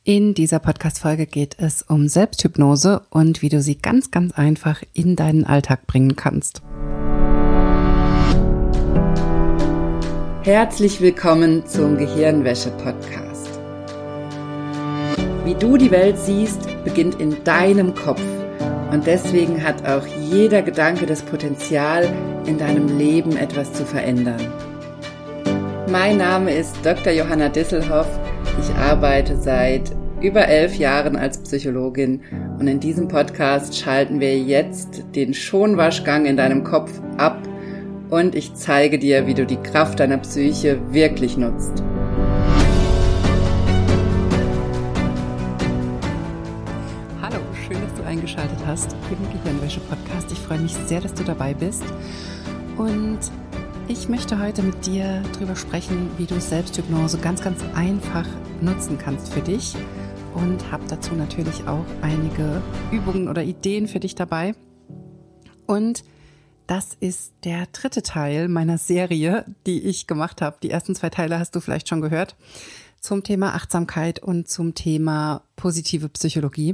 In dieser Podcast-Folge geht es um Selbsthypnose und wie du sie ganz, ganz einfach in deinen Alltag bringen kannst. Herzlich willkommen zum Gehirnwäsche-Podcast. Wie du die Welt siehst, beginnt in deinem Kopf. Und deswegen hat auch jeder Gedanke das Potenzial, in deinem Leben etwas zu verändern. Mein Name ist Dr. Johanna Disselhoff. Ich arbeite seit über 11 Jahren als Psychologin und in diesem Podcast schalten wir jetzt den Schonwaschgang in deinem Kopf ab und ich zeige dir, wie du die Kraft deiner Psyche wirklich nutzt. Hallo, schön, dass du eingeschaltet hast im Gehirnwäsche-Podcast. Ich freue mich sehr, dass du dabei bist und ich möchte heute mit dir darüber sprechen, wie du Selbsthypnose ganz, ganz einfach nutzen kannst für dich und habe dazu natürlich auch einige Übungen oder Ideen für dich dabei. Und das ist der 3. Teil meiner Serie, die ich gemacht habe. Die ersten 2 Teile hast du vielleicht schon gehört, zum Thema Achtsamkeit und zum Thema positive Psychologie.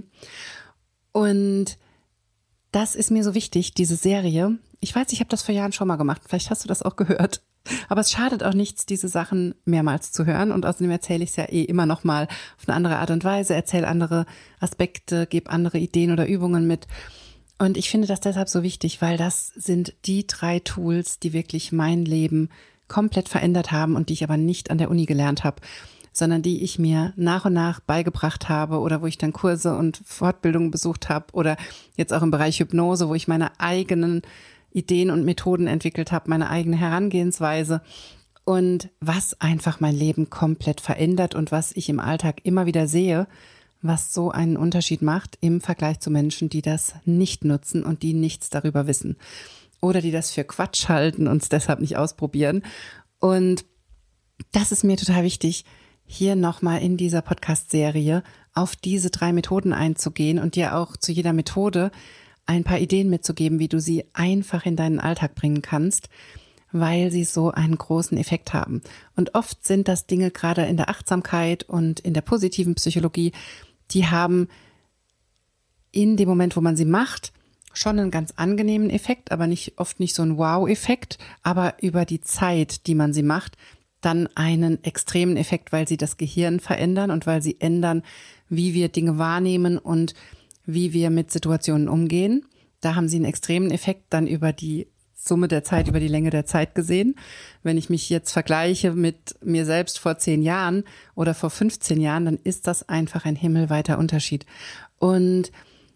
Und das ist mir so wichtig, diese Serie. Ich weiß, ich habe das vor Jahren schon mal gemacht. Vielleicht hast du das auch gehört. Aber es schadet auch nichts, diese Sachen mehrmals zu hören. Und außerdem erzähle ich es ja immer noch mal auf eine andere Art und Weise, erzähle andere Aspekte, gebe andere Ideen oder Übungen mit. Und ich finde das deshalb so wichtig, weil das sind die 3 Tools, die wirklich mein Leben komplett verändert haben und die ich aber nicht an der Uni gelernt habe, sondern die ich mir nach und nach beigebracht habe oder wo ich dann Kurse und Fortbildungen besucht habe oder jetzt auch im Bereich Hypnose, wo ich meine eigenen Ideen und Methoden entwickelt habe, meine eigene Herangehensweise und was einfach mein Leben komplett verändert und was ich im Alltag immer wieder sehe, was so einen Unterschied macht im Vergleich zu Menschen, die das nicht nutzen und die nichts darüber wissen oder die das für Quatsch halten und es deshalb nicht ausprobieren. Und das ist mir total wichtig, hier nochmal in dieser Podcast-Serie auf diese 3 Methoden einzugehen und dir auch zu jeder Methode ein paar Ideen mitzugeben, wie du sie einfach in deinen Alltag bringen kannst, weil sie so einen großen Effekt haben. Und oft sind das Dinge gerade in der Achtsamkeit und in der positiven Psychologie, die haben in dem Moment, wo man sie macht, schon einen ganz angenehmen Effekt, aber oft nicht so einen Wow-Effekt, aber über die Zeit, die man sie macht, dann einen extremen Effekt, weil sie das Gehirn verändern und weil sie ändern, wie wir Dinge wahrnehmen und wie wir mit Situationen umgehen. Da haben sie einen extremen Effekt dann über die Summe der Zeit, über die Länge der Zeit gesehen. Wenn ich mich jetzt vergleiche mit mir selbst vor 10 Jahren oder vor 15 Jahren, dann ist das einfach ein himmelweiter Unterschied. Und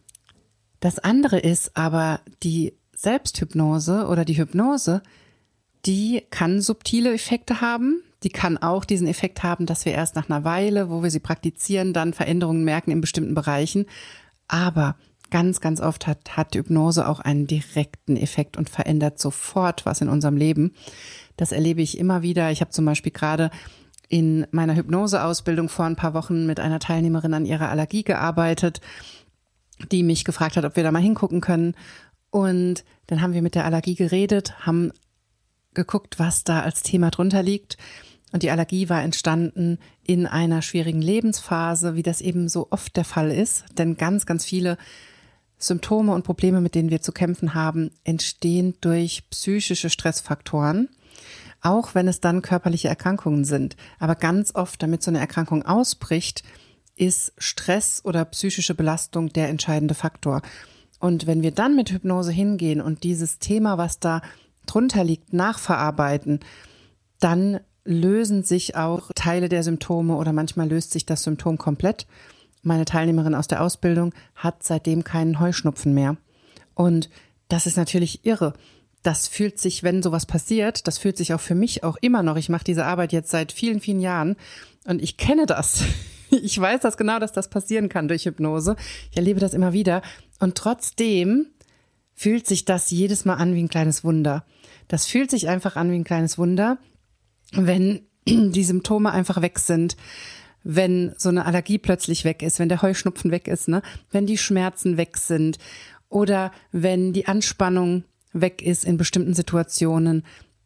das andere ist aber die Selbsthypnose oder die Hypnose, die kann subtile Effekte haben. Die kann auch diesen Effekt haben, dass wir erst nach einer Weile, wo wir sie praktizieren, dann Veränderungen merken in bestimmten Bereichen. Aber ganz, ganz oft hat Hypnose auch einen direkten Effekt und verändert sofort was in unserem Leben. Das erlebe ich immer wieder. Ich habe zum Beispiel gerade in meiner Hypnoseausbildung vor ein paar Wochen mit einer Teilnehmerin an ihrer Allergie gearbeitet, die mich gefragt hat, ob wir da mal hingucken können. Und dann haben wir mit der Allergie geredet, haben geguckt, was da als Thema drunter liegt. Und die Allergie war entstanden in einer schwierigen Lebensphase, wie das eben so oft der Fall ist. Denn ganz, ganz viele Symptome und Probleme, mit denen wir zu kämpfen haben, entstehen durch psychische Stressfaktoren, auch wenn es dann körperliche Erkrankungen sind. Aber ganz oft, damit so eine Erkrankung ausbricht, ist Stress oder psychische Belastung der entscheidende Faktor. Und wenn wir dann mit Hypnose hingehen und dieses Thema, was da drunter liegt, nachverarbeiten, dann lösen sich auch Teile der Symptome oder manchmal löst sich das Symptom komplett. Meine Teilnehmerin aus der Ausbildung hat seitdem keinen Heuschnupfen mehr. Und das ist natürlich irre. Das fühlt sich, wenn sowas passiert, das fühlt sich auch für mich auch immer noch. Ich mache diese Arbeit jetzt seit vielen, vielen Jahren und ich kenne das. Ich weiß das genau, dass das passieren kann durch Hypnose. Ich erlebe das immer wieder. Und trotzdem fühlt sich das jedes Mal an wie ein kleines Wunder. Das fühlt sich einfach an wie ein kleines Wunder, wenn die Symptome einfach weg sind, wenn so eine Allergie plötzlich weg ist, wenn der Heuschnupfen weg ist, wenn die Schmerzen weg sind oder wenn die Anspannung weg ist in bestimmten Situationen,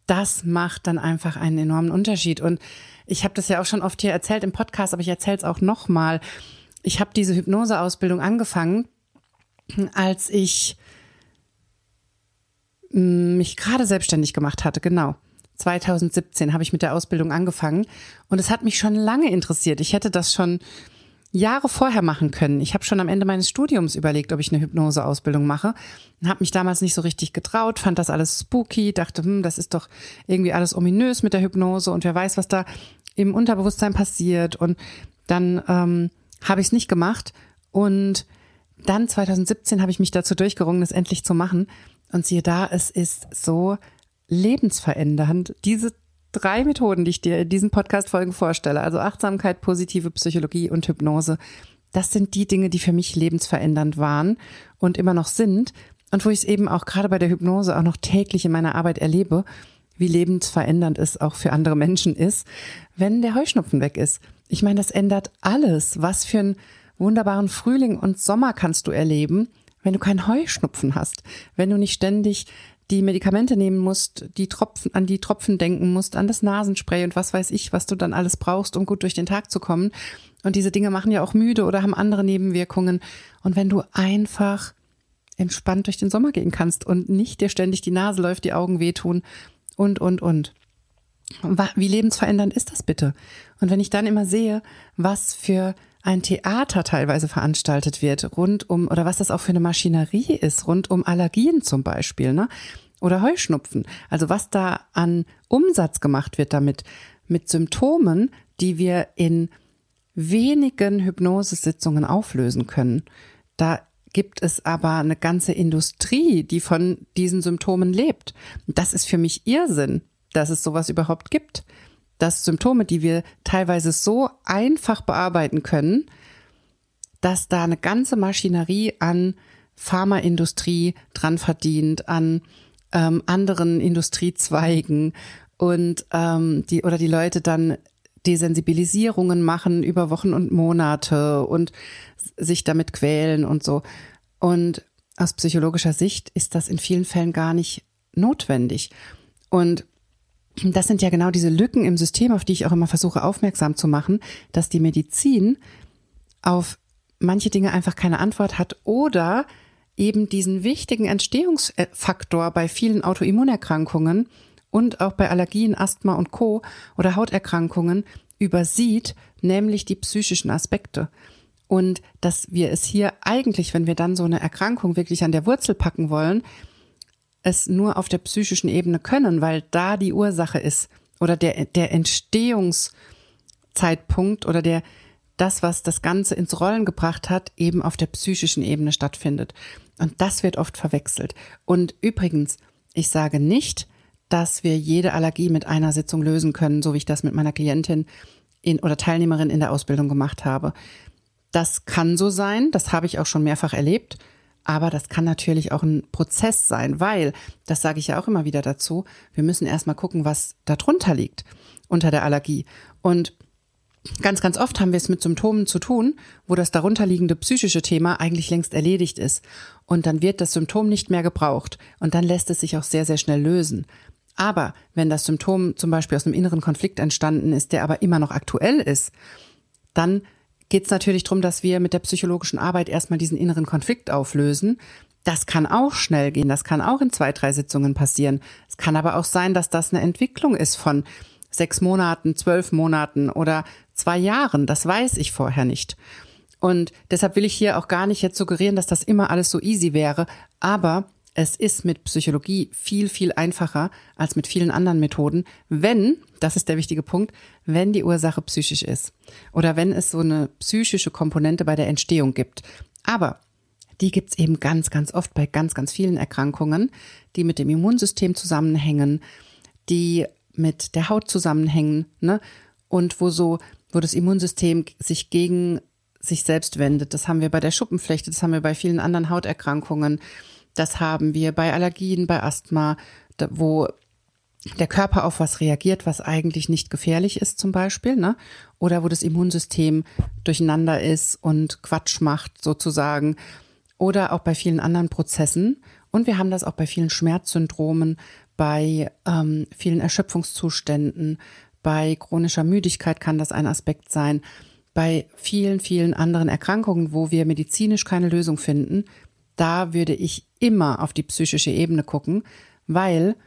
das macht dann einfach einen enormen Unterschied. Und ich habe das ja auch schon oft hier erzählt im Podcast, aber ich erzähle es auch nochmal. Ich habe diese Hypnoseausbildung angefangen, als ich mich gerade selbstständig gemacht hatte, genau. 2017 habe ich mit der Ausbildung angefangen und es hat mich schon lange interessiert. Ich hätte das schon Jahre vorher machen können. Ich habe schon am Ende meines Studiums überlegt, ob ich eine Hypnoseausbildung mache und habe mich damals nicht so richtig getraut, fand das alles spooky, dachte, das ist doch irgendwie alles ominös mit der Hypnose und wer weiß, was da im Unterbewusstsein passiert. Und dann habe ich es nicht gemacht und dann 2017 habe ich mich dazu durchgerungen, es endlich zu machen. Und siehe da, es ist so lebensverändernd. Diese 3 Methoden, die ich dir in diesen Podcast-Folgen vorstelle, also Achtsamkeit, positive Psychologie und Hypnose, das sind die Dinge, die für mich lebensverändernd waren und immer noch sind. Und wo ich es eben auch gerade bei der Hypnose auch noch täglich in meiner Arbeit erlebe, wie lebensverändernd es auch für andere Menschen ist, wenn der Heuschnupfen weg ist. Ich meine, das ändert alles. Was für einen wunderbaren Frühling und Sommer kannst du erleben, wenn du keinen Heuschnupfen hast, wenn du nicht ständig die Medikamente nehmen musst, an die Tropfen denken musst, an das Nasenspray und was weiß ich, was du dann alles brauchst, um gut durch den Tag zu kommen. Und diese Dinge machen ja auch müde oder haben andere Nebenwirkungen. Und wenn du einfach entspannt durch den Sommer gehen kannst und nicht dir ständig die Nase läuft, die Augen wehtun und. Wie lebensverändernd ist das bitte? Und wenn ich dann immer sehe, was für ein Theater teilweise veranstaltet wird, rund um, oder was das auch für eine Maschinerie ist, rund um Allergien zum Beispiel, ne? Oder Heuschnupfen. Also was da an Umsatz gemacht wird damit, mit Symptomen, die wir in wenigen Hypnosesitzungen auflösen können. Da gibt es aber eine ganze Industrie, die von diesen Symptomen lebt. Das ist für mich Irrsinn, dass es sowas überhaupt gibt. Dass Symptome, die wir teilweise so einfach bearbeiten können, dass da eine ganze Maschinerie an Pharmaindustrie dran verdient, an anderen Industriezweigen und die Leute dann Desensibilisierungen machen über Wochen und Monate und sich damit quälen und so. Und aus psychologischer Sicht ist das in vielen Fällen gar nicht notwendig. Und das sind ja genau diese Lücken im System, auf die ich auch immer versuche aufmerksam zu machen, dass die Medizin auf manche Dinge einfach keine Antwort hat oder eben diesen wichtigen Entstehungsfaktor bei vielen Autoimmunerkrankungen und auch bei Allergien, Asthma und Co. oder Hauterkrankungen übersieht, nämlich die psychischen Aspekte. Und dass wir es hier eigentlich, wenn wir dann so eine Erkrankung wirklich an der Wurzel packen wollen, es nur auf der psychischen Ebene können, weil da die Ursache ist oder der Entstehungszeitpunkt oder das, was das Ganze ins Rollen gebracht hat, eben auf der psychischen Ebene stattfindet. Und das wird oft verwechselt. Und übrigens, ich sage nicht, dass wir jede Allergie mit einer Sitzung lösen können, so wie ich das mit meiner Klientin oder Teilnehmerin in der Ausbildung gemacht habe. Das kann so sein, das habe ich auch schon mehrfach erlebt. Aber das kann natürlich auch ein Prozess sein, weil, das sage ich ja auch immer wieder dazu, wir müssen erstmal gucken, was da drunter liegt unter der Allergie. Und ganz, ganz oft haben wir es mit Symptomen zu tun, wo das darunterliegende psychische Thema eigentlich längst erledigt ist. Und dann wird das Symptom nicht mehr gebraucht. Und dann lässt es sich auch sehr, sehr schnell lösen. Aber wenn das Symptom zum Beispiel aus einem inneren Konflikt entstanden ist, der aber immer noch aktuell ist, dann geht es natürlich darum, dass wir mit der psychologischen Arbeit erstmal diesen inneren Konflikt auflösen. Das kann auch schnell gehen, das kann auch in 2, 3 Sitzungen passieren. Es kann aber auch sein, dass das eine Entwicklung ist von 6 Monaten, 12 Monaten oder 2 Jahren. Das weiß ich vorher nicht. Und deshalb will ich hier auch gar nicht jetzt suggerieren, dass das immer alles so easy wäre. Aber es ist mit Psychologie viel, viel einfacher als mit vielen anderen Methoden, wenn, das ist der wichtige Punkt, wenn die Ursache psychisch ist oder wenn es so eine psychische Komponente bei der Entstehung gibt. Aber die gibt's eben ganz, ganz oft bei ganz, ganz vielen Erkrankungen, die mit dem Immunsystem zusammenhängen, die mit der Haut zusammenhängen, ne? Und wo das Immunsystem sich gegen sich selbst wendet. Das haben wir bei der Schuppenflechte, das haben wir bei vielen anderen Hauterkrankungen. Das haben wir bei Allergien, bei Asthma, wo der Körper auf was reagiert, was eigentlich nicht gefährlich ist zum Beispiel, ne? Oder wo das Immunsystem durcheinander ist und Quatsch macht sozusagen. Oder auch bei vielen anderen Prozessen. Und wir haben das auch bei vielen Schmerzsyndromen, bei vielen Erschöpfungszuständen, bei chronischer Müdigkeit kann das ein Aspekt sein, bei vielen, vielen anderen Erkrankungen, wo wir medizinisch keine Lösung finden, da würde ich immer auf die psychische Ebene gucken, weil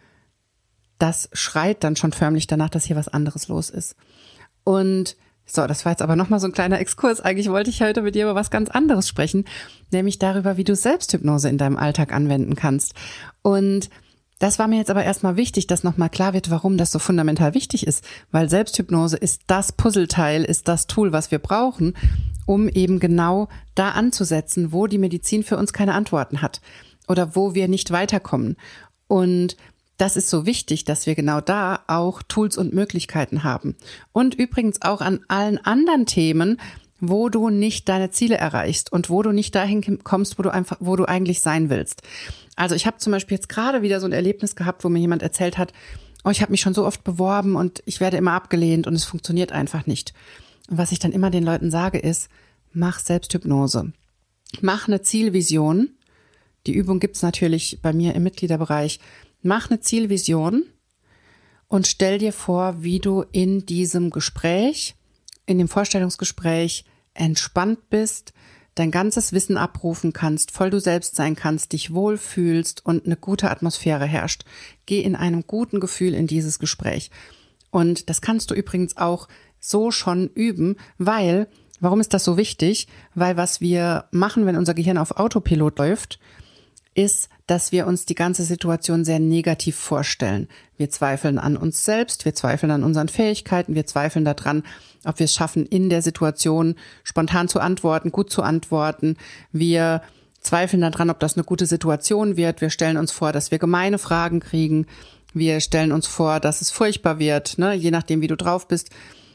das schreit dann schon förmlich danach, dass hier was anderes los ist. Und so, das war jetzt aber nochmal so ein kleiner Exkurs. Eigentlich wollte ich heute mit dir über was ganz anderes sprechen, nämlich darüber, wie du Selbsthypnose in deinem Alltag anwenden kannst. Und das war mir jetzt aber erstmal wichtig, dass nochmal klar wird, warum das so fundamental wichtig ist, weil Selbsthypnose ist das Puzzleteil, ist das Tool, was wir brauchen, um eben genau da anzusetzen, wo die Medizin für uns keine Antworten hat oder wo wir nicht weiterkommen. Und das ist so wichtig, dass wir genau da auch Tools und Möglichkeiten haben. Und übrigens auch an allen anderen Themen, wo du nicht deine Ziele erreichst und wo du nicht dahin kommst, wo du eigentlich sein willst. Also ich habe zum Beispiel jetzt gerade wieder so ein Erlebnis gehabt, wo mir jemand erzählt hat, oh, ich habe mich schon so oft beworben und ich werde immer abgelehnt und es funktioniert einfach nicht. Und was ich dann immer den Leuten sage ist, mach Selbsthypnose. Mach eine Zielvision. Die Übung gibt's natürlich bei mir im Mitgliederbereich. Mach eine Zielvision und stell dir vor, wie du in diesem Gespräch, in dem Vorstellungsgespräch entspannt bist, dein ganzes Wissen abrufen kannst, voll du selbst sein kannst, dich wohlfühlst und eine gute Atmosphäre herrscht. Geh in einem guten Gefühl in dieses Gespräch. Und das kannst du übrigens auch so schon üben, warum ist das so wichtig? Weil was wir machen, wenn unser Gehirn auf Autopilot läuft, ist, dass wir uns die ganze Situation sehr negativ vorstellen. Wir zweifeln an uns selbst, wir zweifeln an unseren Fähigkeiten, wir zweifeln daran, ob wir es schaffen, in der Situation spontan zu antworten, gut zu antworten. Wir zweifeln daran, ob das eine gute Situation wird. Wir stellen uns vor, dass wir gemeine Fragen kriegen. Wir stellen uns vor, dass es furchtbar wird, ne? Je nachdem, wie du drauf bist.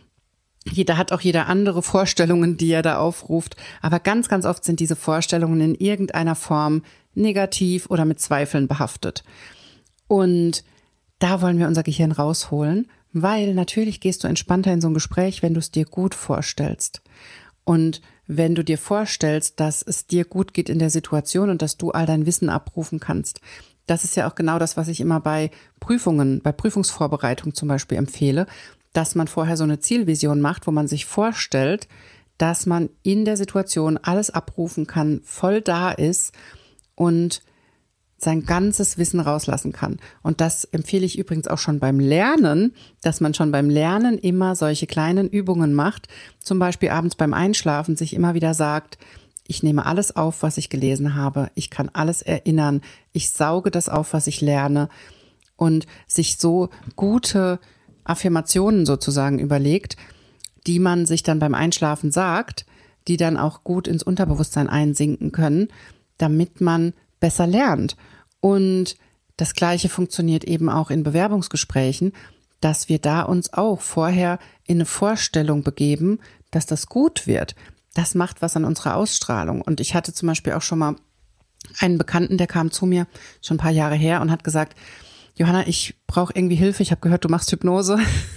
Jeder andere Vorstellungen, die er da aufruft. Aber ganz, ganz oft sind diese Vorstellungen in irgendeiner Form negativ oder mit Zweifeln behaftet. Und da wollen wir unser Gehirn rausholen, weil natürlich gehst du entspannter in so ein Gespräch, wenn du es dir gut vorstellst. Und wenn du dir vorstellst, dass es dir gut geht in der Situation und dass du all dein Wissen abrufen kannst. Das ist ja auch genau das, was ich immer bei Prüfungen, bei Prüfungsvorbereitung zum Beispiel empfehle, dass man vorher so eine Zielvision macht, wo man sich vorstellt, dass man in der Situation alles abrufen kann, voll da ist und sein ganzes Wissen rauslassen kann. Und das empfehle ich übrigens auch schon beim Lernen, dass man schon beim Lernen immer solche kleinen Übungen macht. Zum Beispiel abends beim Einschlafen sich immer wieder sagt, ich nehme alles auf, was ich gelesen habe. Ich kann alles erinnern. Ich sauge das auf, was ich lerne. Und sich so gute Affirmationen sozusagen überlegt, die man sich dann beim Einschlafen sagt, die dann auch gut ins Unterbewusstsein einsinken können, damit man besser lernt. Und das Gleiche funktioniert eben auch in Bewerbungsgesprächen, dass wir da uns auch vorher in eine Vorstellung begeben, dass das gut wird. Das macht was an unserer Ausstrahlung. Und ich hatte zum Beispiel auch schon mal einen Bekannten, der kam zu mir, schon ein paar Jahre her, und hat gesagt, Johanna, ich brauche irgendwie Hilfe. Ich habe gehört, du machst Hypnose.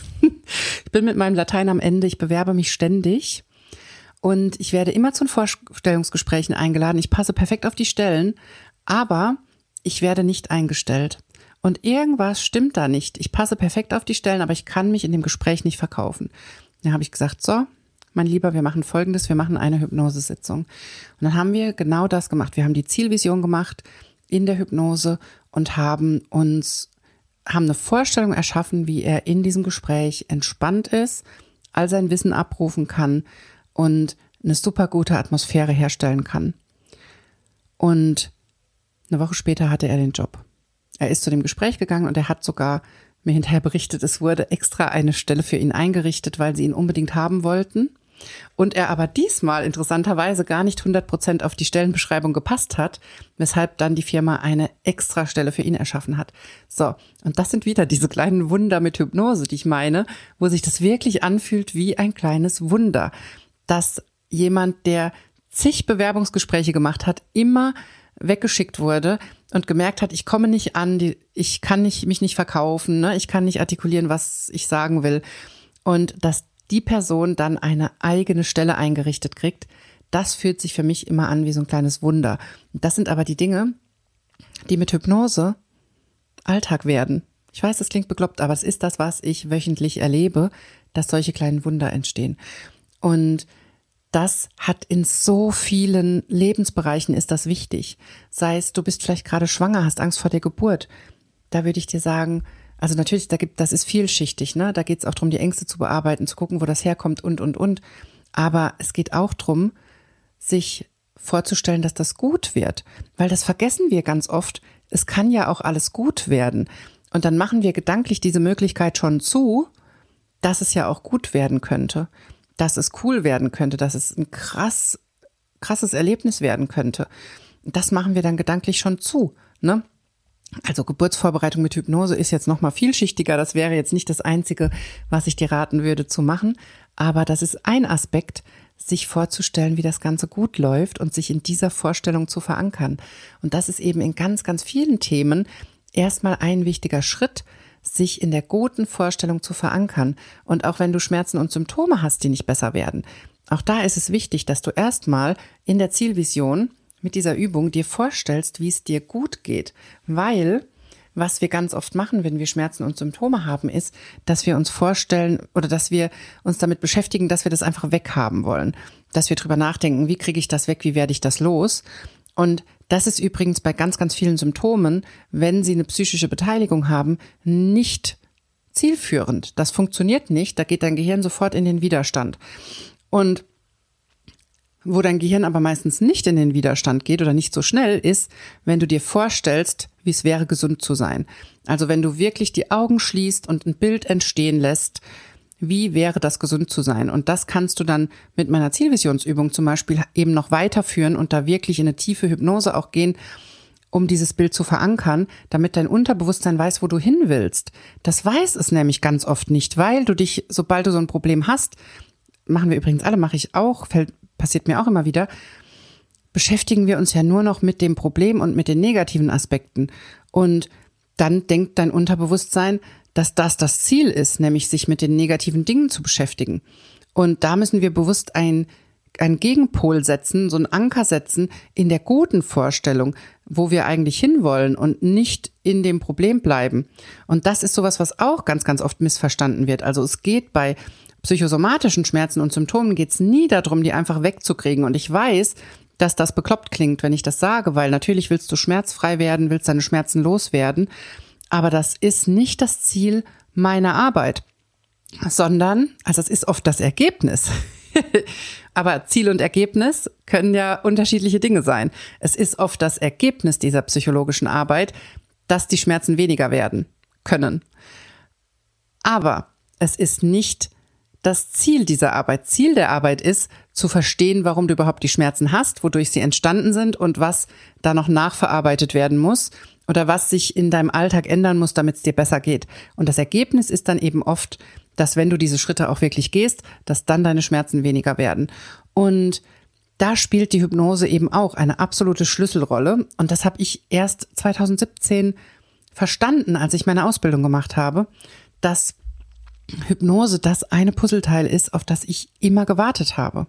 Ich bin mit meinem Latein am Ende. Ich bewerbe mich ständig. Und ich werde immer zu den Vorstellungsgesprächen eingeladen. Ich passe perfekt auf die Stellen, aber ich werde nicht eingestellt. Und irgendwas stimmt da nicht. Ich passe perfekt auf die Stellen, aber ich kann mich in dem Gespräch nicht verkaufen. Dann habe ich gesagt, so, mein Lieber, wir machen Folgendes, wir machen eine Hypnosesitzung. Und dann haben wir genau das gemacht. Wir haben die Zielvision gemacht in der Hypnose und haben eine Vorstellung erschaffen, wie er in diesem Gespräch entspannt ist, all sein Wissen abrufen kann und eine super gute Atmosphäre herstellen kann. Und eine Woche später hatte er den Job. Er ist zu dem Gespräch gegangen und er hat sogar mir hinterher berichtet, es wurde extra eine Stelle für ihn eingerichtet, weil sie ihn unbedingt haben wollten. Und er aber diesmal interessanterweise gar nicht 100% auf die Stellenbeschreibung gepasst hat, weshalb dann die Firma eine extra Stelle für ihn erschaffen hat. So, und das sind wieder diese kleinen Wunder mit Hypnose, die ich meine, wo sich das wirklich anfühlt wie ein kleines Wunder, dass jemand, der zig Bewerbungsgespräche gemacht hat, immer weggeschickt wurde und gemerkt hat, ich komme nicht an, ich kann mich nicht verkaufen, ne? Ich kann nicht artikulieren, was ich sagen will. Und dass die Person dann eine eigene Stelle eingerichtet kriegt, das fühlt sich für mich immer an wie so ein kleines Wunder. Das sind aber die Dinge, die mit Hypnose Alltag werden. Ich weiß, das klingt bekloppt, aber es ist das, was ich wöchentlich erlebe, dass solche kleinen Wunder entstehen. Und das hat in so vielen Lebensbereichen ist das wichtig. Sei es, du bist vielleicht gerade schwanger, hast Angst vor der Geburt. Da würde ich dir sagen, also natürlich, das ist vielschichtig, ne? Da geht es auch darum, die Ängste zu bearbeiten, zu gucken, wo das herkommt und. Aber es geht auch darum, sich vorzustellen, dass das gut wird. Weil das vergessen wir ganz oft. Es kann ja auch alles gut werden. Und dann machen wir gedanklich diese Möglichkeit schon zu, dass es ja auch gut werden könnte, dass es cool werden könnte, dass es ein krasses Erlebnis werden könnte. Das machen wir dann gedanklich schon zu, ne? Also Geburtsvorbereitung mit Hypnose ist jetzt noch mal vielschichtiger. Das wäre jetzt nicht das Einzige, was ich dir raten würde zu machen. Aber das ist ein Aspekt, sich vorzustellen, wie das Ganze gut läuft und sich in dieser Vorstellung zu verankern. Und das ist eben in ganz, ganz vielen Themen erstmal ein wichtiger Schritt, sich in der guten Vorstellung zu verankern. Und auch wenn du Schmerzen und Symptome hast, die nicht besser werden, auch da ist es wichtig, dass du erstmal in der Zielvision mit dieser Übung dir vorstellst, wie es dir gut geht. Weil, was wir ganz oft machen, wenn wir Schmerzen und Symptome haben, ist, dass wir uns vorstellen oder dass wir uns damit beschäftigen, dass wir das einfach weghaben wollen. Dass wir drüber nachdenken, wie kriege ich das weg, wie werde ich das los? Und das ist übrigens bei ganz, ganz vielen Symptomen, wenn sie eine psychische Beteiligung haben, nicht zielführend. Das funktioniert nicht, da geht dein Gehirn sofort in den Widerstand. Und wo dein Gehirn aber meistens nicht in den Widerstand geht oder nicht so schnell ist, wenn du dir vorstellst, wie es wäre, gesund zu sein. Also wenn du wirklich die Augen schließt und ein Bild entstehen lässt, wie wäre das, gesund zu sein? Und das kannst du dann mit meiner Zielvisionsübung zum Beispiel eben noch weiterführen und da wirklich in eine tiefe Hypnose auch gehen, um dieses Bild zu verankern, damit dein Unterbewusstsein weiß, wo du hin willst. Das weiß es nämlich ganz oft nicht, weil du dich, sobald du so ein Problem hast, machen wir übrigens alle, mache ich auch, passiert mir auch immer wieder, beschäftigen wir uns ja nur noch mit dem Problem und mit den negativen Aspekten. Und dann denkt dein Unterbewusstsein, dass das Ziel ist, nämlich sich mit den negativen Dingen zu beschäftigen. Und da müssen wir bewusst einen Gegenpol setzen, so einen Anker setzen in der guten Vorstellung, wo wir eigentlich hinwollen und nicht in dem Problem bleiben. Und das ist sowas, was auch ganz, ganz oft missverstanden wird. Also es geht bei psychosomatischen Schmerzen und Symptomen geht es nie darum, die einfach wegzukriegen. Und ich weiß, dass das bekloppt klingt, wenn ich das sage, weil natürlich willst du schmerzfrei werden, willst deine Schmerzen loswerden. Aber das ist nicht das Ziel meiner Arbeit, sondern, also es ist oft das Ergebnis. Aber Ziel und Ergebnis können ja unterschiedliche Dinge sein. Es ist oft das Ergebnis dieser psychologischen Arbeit, dass die Schmerzen weniger werden können. Aber es ist nicht das Ziel dieser Arbeit. Ziel der Arbeit ist, zu verstehen, warum du überhaupt die Schmerzen hast, wodurch sie entstanden sind und was da noch nachverarbeitet werden muss oder was sich in deinem Alltag ändern muss, damit es dir besser geht. Und das Ergebnis ist dann eben oft, dass wenn du diese Schritte auch wirklich gehst, dass dann deine Schmerzen weniger werden. Und da spielt die Hypnose eben auch eine absolute Schlüsselrolle. Und das habe ich erst 2017 verstanden, als ich meine Ausbildung gemacht habe, dass Hypnose das eine Puzzleteil ist, auf das ich immer gewartet habe.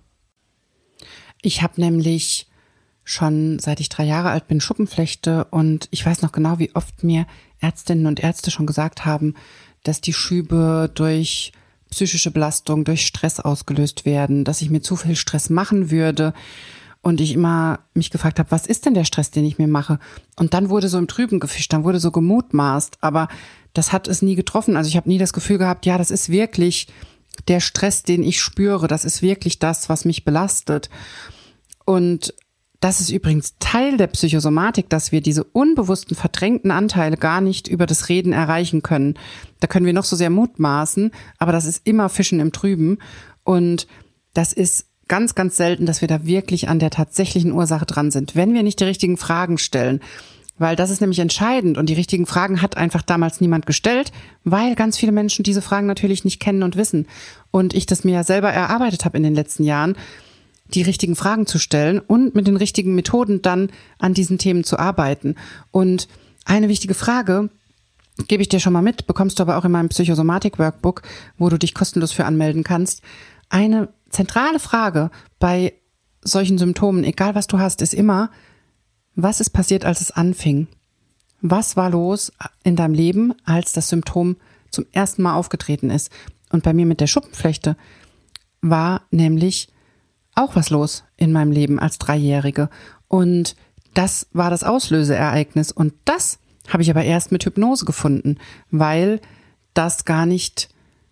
Ich habe nämlich schon, seit ich 3 Jahre alt bin, Schuppenflechte und ich weiß noch genau, wie oft mir Ärztinnen und Ärzte schon gesagt haben, dass die Schübe durch psychische Belastung, durch Stress ausgelöst werden, dass ich mir zu viel Stress machen würde und ich immer mich gefragt habe, was ist denn der Stress, den ich mir mache? Und dann wurde so im Trüben gefischt, dann wurde so gemutmaßt, aber das hat es nie getroffen. Also ich habe nie das Gefühl gehabt, ja, das ist wirklich der Stress, den ich spüre, das ist wirklich das, was mich belastet. Und das ist übrigens Teil der Psychosomatik, dass wir diese unbewussten, verdrängten Anteile gar nicht über das Reden erreichen können. Da können wir noch so sehr mutmaßen, aber das ist immer Fischen im Trüben. Und das ist ganz, ganz selten, dass wir da wirklich an der tatsächlichen Ursache dran sind, wenn wir nicht die richtigen Fragen stellen. Weil das ist nämlich entscheidend und die richtigen Fragen hat einfach damals niemand gestellt, weil ganz viele Menschen diese Fragen natürlich nicht kennen und wissen. Und ich das mir ja selber erarbeitet habe in den letzten Jahren, die richtigen Fragen zu stellen und mit den richtigen Methoden dann an diesen Themen zu arbeiten. Und eine wichtige Frage gebe ich dir schon mal mit, bekommst du aber auch in meinem Psychosomatik-Workbook, wo du dich kostenlos für anmelden kannst. Eine zentrale Frage bei solchen Symptomen, egal was du hast, ist immer, was ist passiert, als es anfing? was war los in deinem Leben, als das Symptom zum ersten Mal aufgetreten ist. Und bei mir mit der Schuppenflechte war nämlich auch was los in meinem Leben als Dreijährige. Und das war das Auslöseereignis. Und das habe ich aber erst mit Hypnose gefunden, weil das gar nicht,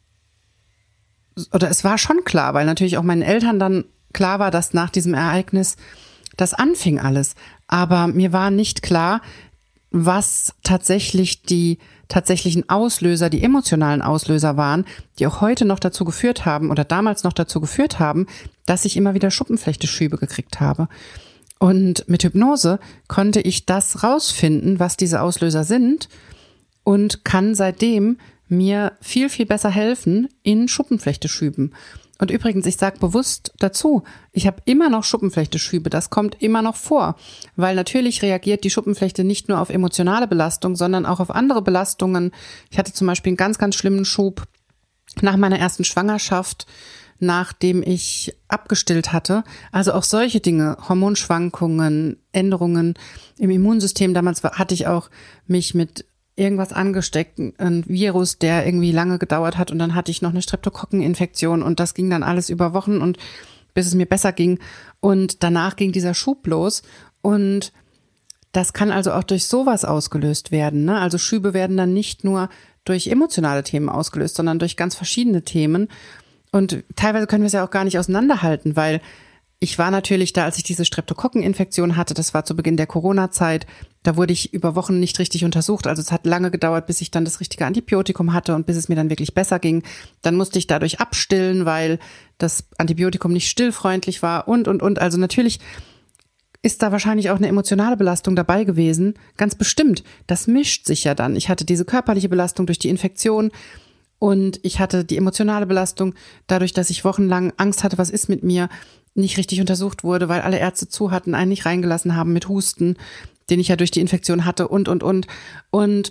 oder es war schon klar, weil natürlich auch meinen Eltern dann klar war, dass nach diesem Ereignis das anfing alles. Aber mir war nicht klar, was tatsächlich die tatsächlichen Auslöser, die emotionalen Auslöser waren, die auch heute noch dazu geführt haben oder damals noch dazu geführt haben, dass ich immer wieder Schuppenflechteschübe gekriegt habe. Und mit Hypnose konnte ich das rausfinden, was diese Auslöser sind, und kann seitdem mir viel, viel besser helfen in Schuppenflechteschüben. Und übrigens, ich sage bewusst dazu, ich habe immer noch Schuppenflechteschübe, das kommt immer noch vor, weil natürlich reagiert die Schuppenflechte nicht nur auf emotionale Belastung, sondern auch auf andere Belastungen. Ich hatte zum Beispiel einen ganz, ganz schlimmen Schub nach meiner ersten Schwangerschaft, nachdem ich abgestillt hatte. Also auch solche Dinge, Hormonschwankungen, Änderungen im Immunsystem. Damals hatte ich auch mich mit irgendwas angesteckt, ein Virus, der irgendwie lange gedauert hat, und dann hatte ich noch eine Streptokokkeninfektion, und das ging dann alles über Wochen, und bis es mir besser ging, und danach ging dieser Schub los, und das kann also auch durch sowas ausgelöst werden, ne? Also Schübe werden dann nicht nur durch emotionale Themen ausgelöst, sondern durch ganz verschiedene Themen, und teilweise können wir es ja auch gar nicht auseinanderhalten, weil ich war natürlich da, als ich diese Streptokokkeninfektion hatte, das war zu Beginn der Corona-Zeit, da wurde ich über Wochen nicht richtig untersucht. Also es hat lange gedauert, bis ich dann das richtige Antibiotikum hatte und bis es mir dann wirklich besser ging. Dann musste ich dadurch abstillen, weil das Antibiotikum nicht stillfreundlich war und. Also natürlich ist da wahrscheinlich auch eine emotionale Belastung dabei gewesen. Ganz bestimmt. Das mischt sich ja dann. Ich hatte diese körperliche Belastung durch die Infektion. Und ich hatte die emotionale Belastung dadurch, dass ich wochenlang Angst hatte, was ist mit mir, nicht richtig untersucht wurde, weil alle Ärzte zu hatten, einen nicht reingelassen haben mit Husten, den ich ja durch die Infektion hatte und. Und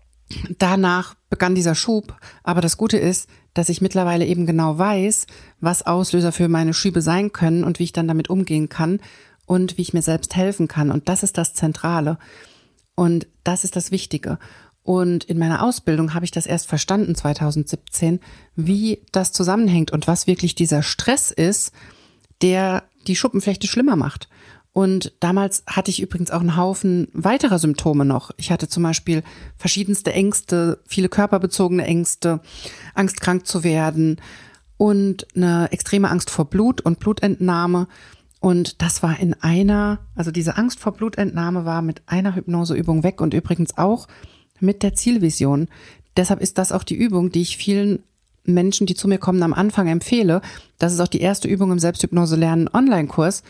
danach begann dieser Schub. Aber das Gute ist, dass ich mittlerweile eben genau weiß, was Auslöser für meine Schübe sein können und wie ich dann damit umgehen kann und wie ich mir selbst helfen kann. Und das ist das Zentrale. Und das ist das Wichtige. Und in meiner Ausbildung habe ich das erst verstanden, 2017, wie das zusammenhängt und was wirklich dieser Stress ist, der die Schuppenflechte schlimmer macht. Und damals hatte ich übrigens auch einen Haufen weiterer Symptome noch. Ich hatte zum Beispiel verschiedenste Ängste, viele körperbezogene Ängste, Angst, krank zu werden und eine extreme Angst vor Blut und Blutentnahme. Und das war also diese Angst vor Blutentnahme war mit einer Hypnoseübung weg, und übrigens auch mit der Zielvision. Deshalb ist das auch die Übung, die ich vielen Menschen, die zu mir kommen, am Anfang empfehle. Das ist auch die erste Übung im Selbsthypnose-Lernen Online-Kurs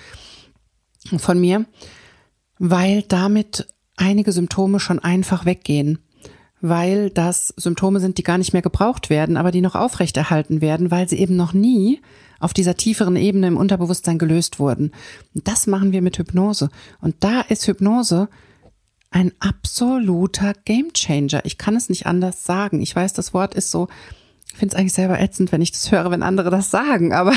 von mir, weil damit einige Symptome schon einfach weggehen, weil das Symptome sind, die gar nicht mehr gebraucht werden, aber die noch aufrechterhalten werden, weil sie eben noch nie auf dieser tieferen Ebene im Unterbewusstsein gelöst wurden. Und das machen wir mit Hypnose. Und da ist Hypnose ein absoluter Gamechanger. Ich kann es nicht anders sagen. Ich weiß, das Wort ist so, ich finde es eigentlich selber ätzend, wenn ich das höre, wenn andere das sagen, aber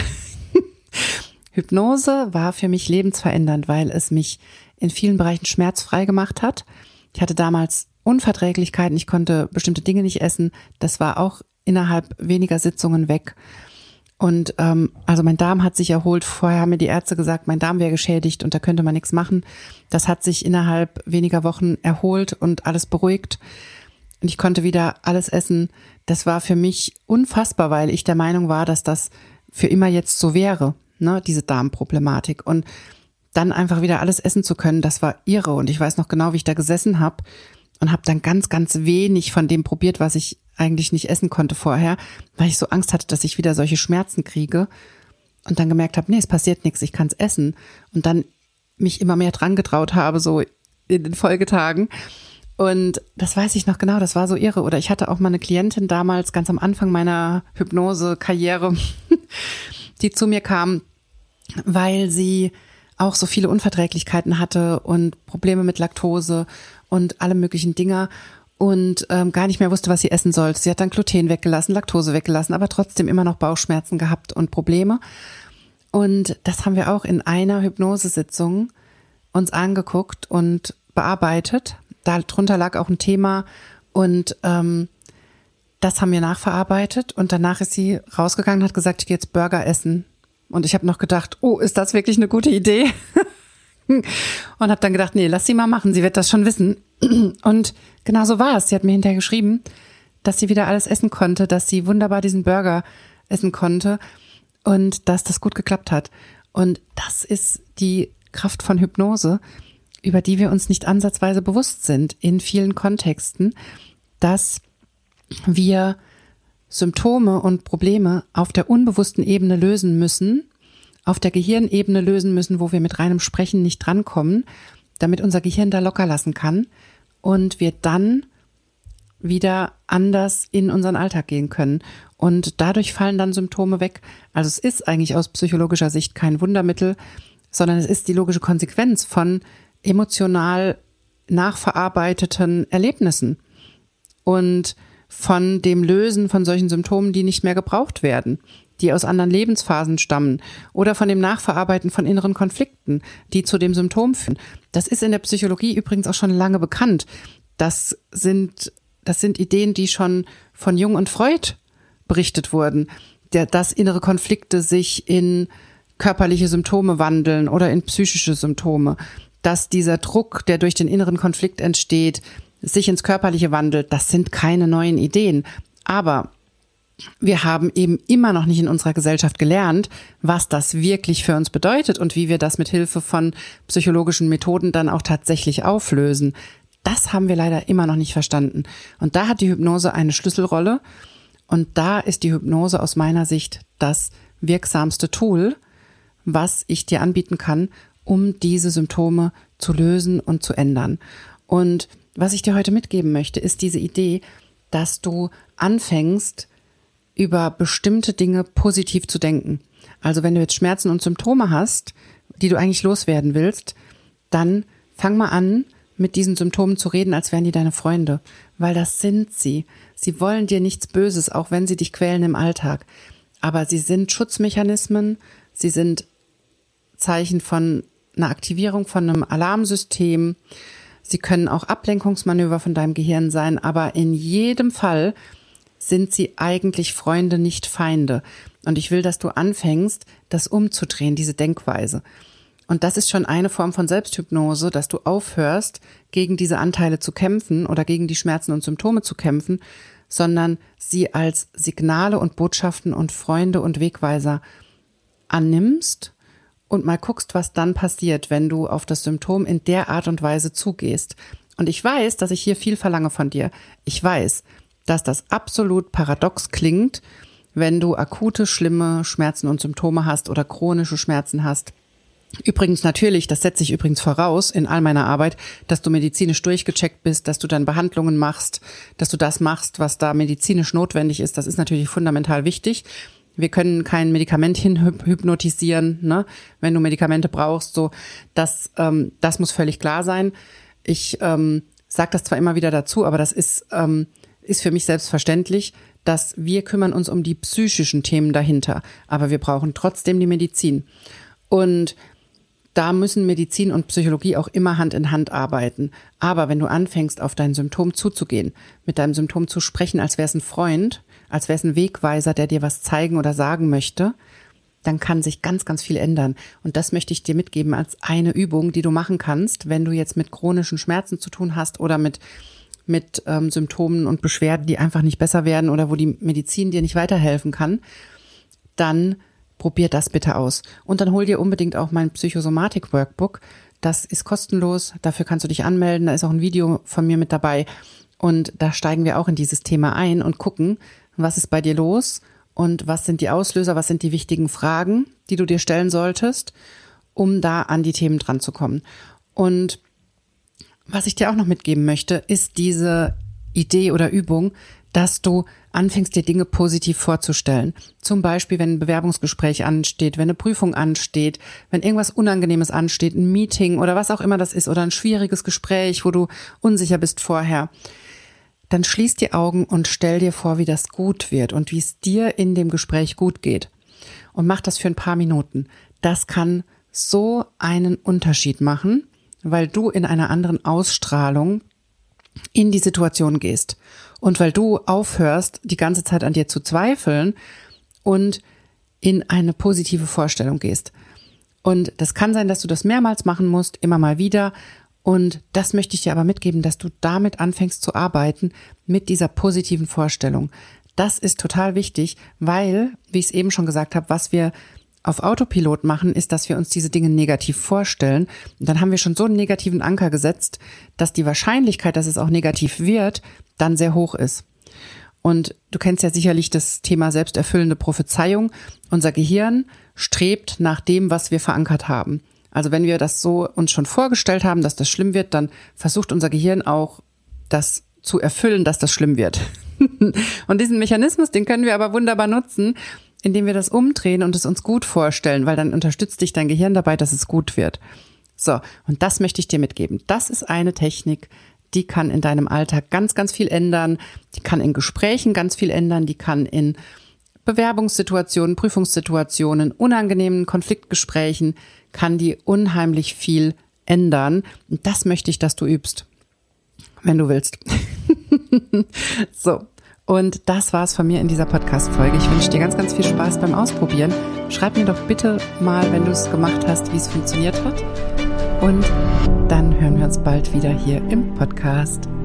Hypnose war für mich lebensverändernd, weil es mich in vielen Bereichen schmerzfrei gemacht hat. Ich hatte damals Unverträglichkeiten, ich konnte bestimmte Dinge nicht essen. Das war auch innerhalb weniger Sitzungen weg. Und also mein Darm hat sich erholt. Vorher haben mir die Ärzte gesagt, mein Darm wäre geschädigt und da könnte man nichts machen. Das hat sich innerhalb weniger Wochen erholt und alles beruhigt. Und ich konnte wieder alles essen. Das war für mich unfassbar, weil ich der Meinung war, dass das für immer jetzt so wäre, ne, diese Darmproblematik. Und dann einfach wieder alles essen zu können, das war irre. Und ich weiß noch genau, wie ich da gesessen habe und habe dann ganz, ganz wenig von dem probiert, was ich eigentlich nicht essen konnte vorher, weil ich so Angst hatte, dass ich wieder solche Schmerzen kriege, und dann gemerkt habe, nee, es passiert nichts, ich kann es essen, und dann mich immer mehr dran getraut habe, so in den Folgetagen. Und das weiß ich noch genau, das war so irre. Oder ich hatte auch mal eine Klientin damals, ganz am Anfang meiner Hypnose-Karriere, die zu mir kam, weil sie auch so viele Unverträglichkeiten hatte und Probleme mit Laktose und alle möglichen Dinge und gar nicht mehr wusste, was sie essen sollte. Sie hat dann Gluten weggelassen, Laktose weggelassen, aber trotzdem immer noch Bauchschmerzen gehabt und Probleme. Und das haben wir auch in einer Hypnosesitzung uns angeguckt und bearbeitet. darunter lag auch ein Thema und das haben wir nachverarbeitet und danach ist sie rausgegangen und hat gesagt, ich gehe jetzt Burger essen. Und ich habe noch gedacht, oh, ist das wirklich eine gute Idee? Und habe dann gedacht, nee, lass sie mal machen, sie wird das schon wissen. Und genau so war es. Sie hat mir hinterher geschrieben, dass sie wieder alles essen konnte, dass sie wunderbar diesen Burger essen konnte und dass das gut geklappt hat. Und das ist die Kraft von Hypnose, über die wir uns nicht ansatzweise bewusst sind in vielen Kontexten, dass wir Symptome und Probleme auf der unbewussten Ebene lösen müssen, auf der Gehirnebene lösen müssen, wo wir mit reinem Sprechen nicht drankommen, damit unser Gehirn da locker lassen kann und wir dann wieder anders in unseren Alltag gehen können. Und dadurch fallen dann Symptome weg. Also es ist eigentlich aus psychologischer Sicht kein Wundermittel, sondern es ist die logische Konsequenz von emotional nachverarbeiteten Erlebnissen und von dem Lösen von solchen Symptomen, die nicht mehr gebraucht werden, die aus anderen Lebensphasen stammen oder von dem Nachverarbeiten von inneren Konflikten, die zu dem Symptom führen. Das ist in der Psychologie übrigens auch schon lange bekannt. Das sind Ideen, die schon von Jung und Freud berichtet wurden, dass innere Konflikte sich in körperliche Symptome wandeln oder in psychische Symptome, dass dieser Druck, der durch den inneren Konflikt entsteht, sich ins Körperliche wandelt. Das sind keine neuen Ideen. Aber wir haben eben immer noch nicht in unserer Gesellschaft gelernt, was das wirklich für uns bedeutet und wie wir das mit Hilfe von psychologischen Methoden dann auch tatsächlich auflösen. Das haben wir leider immer noch nicht verstanden. Und da hat die Hypnose eine Schlüsselrolle. Und da ist die Hypnose aus meiner Sicht das wirksamste Tool, was ich dir anbieten kann, um diese Symptome zu lösen und zu ändern. Und was ich dir heute mitgeben möchte, ist diese Idee, dass du anfängst, über bestimmte Dinge positiv zu denken. Also wenn du jetzt Schmerzen und Symptome hast, die du eigentlich loswerden willst, dann fang mal an, mit diesen Symptomen zu reden, als wären die deine Freunde. Weil das sind sie. Sie wollen dir nichts Böses, auch wenn sie dich quälen im Alltag. Aber sie sind Schutzmechanismen, sie sind Zeichen von einer Aktivierung von einem Alarmsystem. Sie können auch Ablenkungsmanöver von deinem Gehirn sein, aber in jedem Fall sind sie eigentlich Freunde, nicht Feinde. Und ich will, dass du anfängst, das umzudrehen, diese Denkweise. Und das ist schon eine Form von Selbsthypnose, dass du aufhörst, gegen diese Anteile zu kämpfen oder gegen die Schmerzen und Symptome zu kämpfen, sondern sie als Signale und Botschaften und Freunde und Wegweiser annimmst und mal guckst, was dann passiert, wenn du auf das Symptom in der Art und Weise zugehst. Und ich weiß, dass ich hier viel verlange von dir. Ich weiß, dass das absolut paradox klingt, wenn du akute, schlimme Schmerzen und Symptome hast oder chronische Schmerzen hast. Übrigens natürlich, das setze ich übrigens voraus in all meiner Arbeit, dass du medizinisch durchgecheckt bist, dass du dann Behandlungen machst, dass du das machst, was da medizinisch notwendig ist. Das ist natürlich fundamental wichtig. Wir können kein Medikament hinhypnotisieren, ne? Wenn du Medikamente brauchst, so das muss völlig klar sein. Ich sage das zwar immer wieder dazu, aber das ist für mich selbstverständlich, dass wir kümmern uns um die psychischen Themen dahinter, aber wir brauchen trotzdem die Medizin. Und da müssen Medizin und Psychologie auch immer Hand in Hand arbeiten. Aber wenn du anfängst, auf dein Symptom zuzugehen, mit deinem Symptom zu sprechen, als wäre es ein Freund, als wäre es ein Wegweiser, der dir was zeigen oder sagen möchte, dann kann sich ganz, ganz viel ändern. Und das möchte ich dir mitgeben als eine Übung, die du machen kannst, wenn du jetzt mit chronischen Schmerzen zu tun hast oder mit Symptomen und Beschwerden, die einfach nicht besser werden oder wo die Medizin dir nicht weiterhelfen kann, dann probier das bitte aus. Und dann hol dir unbedingt auch mein Psychosomatik-Workbook. Das ist kostenlos, dafür kannst du dich anmelden, da ist auch ein Video von mir mit dabei. Und da steigen wir auch in dieses Thema ein und gucken, was ist bei dir los und was sind die Auslöser, was sind die wichtigen Fragen, die du dir stellen solltest, um da an die Themen dran zu kommen. Und was ich dir auch noch mitgeben möchte, ist diese Idee oder Übung, dass du anfängst, dir Dinge positiv vorzustellen. Zum Beispiel, wenn ein Bewerbungsgespräch ansteht, wenn eine Prüfung ansteht, wenn irgendwas Unangenehmes ansteht, ein Meeting oder was auch immer das ist oder ein schwieriges Gespräch, wo du unsicher bist vorher. Dann schließ die Augen und stell dir vor, wie das gut wird und wie es dir in dem Gespräch gut geht. Und mach das für ein paar Minuten. Das kann so einen Unterschied machen, weil du in einer anderen Ausstrahlung in die Situation gehst und weil du aufhörst, die ganze Zeit an dir zu zweifeln und in eine positive Vorstellung gehst. Und das kann sein, dass du das mehrmals machen musst, immer mal wieder. Und das möchte ich dir aber mitgeben, dass du damit anfängst zu arbeiten, mit dieser positiven Vorstellung. Das ist total wichtig, weil, wie ich es eben schon gesagt habe, was wir auf Autopilot machen, ist, dass wir uns diese Dinge negativ vorstellen. Und dann haben wir schon so einen negativen Anker gesetzt, dass die Wahrscheinlichkeit, dass es auch negativ wird, dann sehr hoch ist. Und du kennst ja sicherlich das Thema selbsterfüllende Prophezeiung. Unser Gehirn strebt nach dem, was wir verankert haben. Also wenn wir das so uns schon vorgestellt haben, dass das schlimm wird, dann versucht unser Gehirn auch, das zu erfüllen, dass das schlimm wird. Und diesen Mechanismus, den können wir aber wunderbar nutzen, indem wir das umdrehen und es uns gut vorstellen, weil dann unterstützt dich dein Gehirn dabei, dass es gut wird. So, und das möchte ich dir mitgeben. Das ist eine Technik, die kann in deinem Alltag ganz, ganz viel ändern. Die kann in Gesprächen ganz viel ändern. Die kann in Bewerbungssituationen, Prüfungssituationen, unangenehmen Konfliktgesprächen, kann die unheimlich viel ändern. Und das möchte ich, dass du übst, wenn du willst. So. Und das war's von mir in dieser Podcast-Folge. Ich wünsche dir ganz, ganz viel Spaß beim Ausprobieren. Schreib mir doch bitte mal, wenn du es gemacht hast, wie es funktioniert hat. Und dann hören wir uns bald wieder hier im Podcast.